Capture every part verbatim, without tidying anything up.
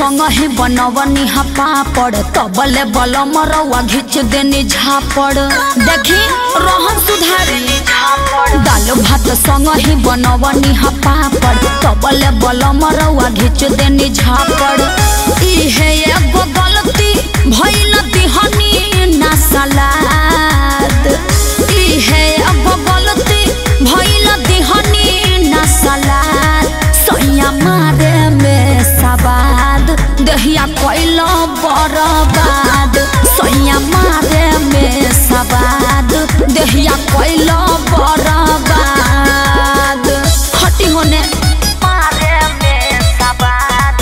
संग ही बनवनी हा पापड़ तबले बल मरवा घिच देनी झापड़ देखी रोहन सुधारी दाल भात संग ही बनवनी हा पापड़ तबले बल मरवा घिच देनी झापड़ इहे एगो गलती भइल दिहनी ना सलाद इहे एगो गलती भइल दिहनी ना सलाद सैया मारे में सवाद दहिया कोइलो बर्बाद सैया मारे में सवाद दहिया कोइलो बर्बाद हटी होने मारे में सवाद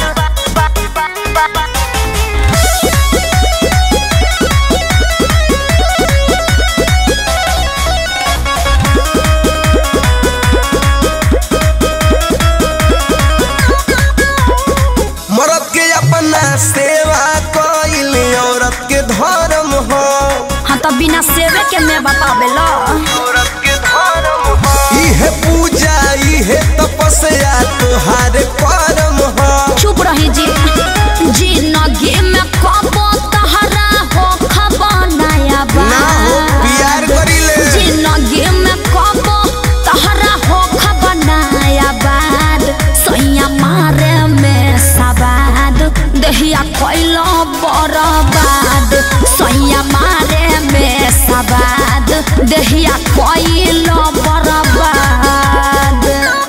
मरद के अपना सेवा कइल औरत के धर्म हो। हाँ तो बिना सेवे के मैं बताबेला औरत के धर्म हो। इहे पूजा इहे तपस्या तोहार कर्म हो। चुप रही जी जिंदगी में कबो तहरा हो खबनाया बा ना हो प्यार करिले जिंदगी में कबो तहरा हो खबनाया बाद सैया मारे में सवाद दहिया कोइलो बर्बाद सैया मारे में सवाद दहिया कोइलो बर्बाद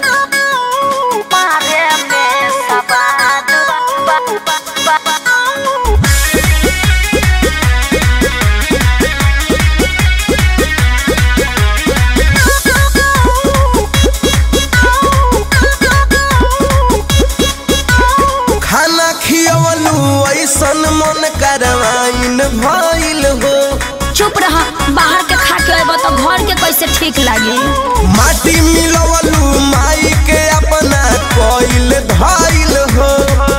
मारे में सवाद खाना खियवलू ऐसन मन करवाइन भइल हो। चुप रहा बाहर के खा के अबो तो घर के कैसे ठीक लागी माटी मिलवलू माई के अपना कोइल धइल हो।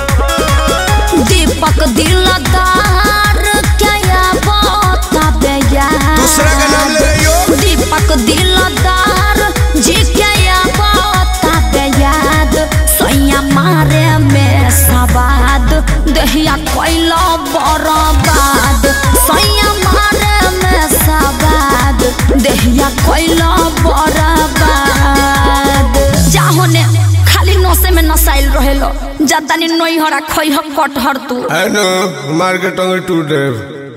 दीपक दिलदार क्या बताबे यार दूसरा का नाम ले रही हो। दीपक दिलदार जी क्या बताबे याद सैया मारे में सवाद दहिया कोइलो बर्बाद सैया मारे में सवाद दहिया कोइलो बर्बाद जाहो ने खाली नशे में नसाइल रहेलो जातानी नई हरा खई ह कटहर तू है ना मार के टंगे टूट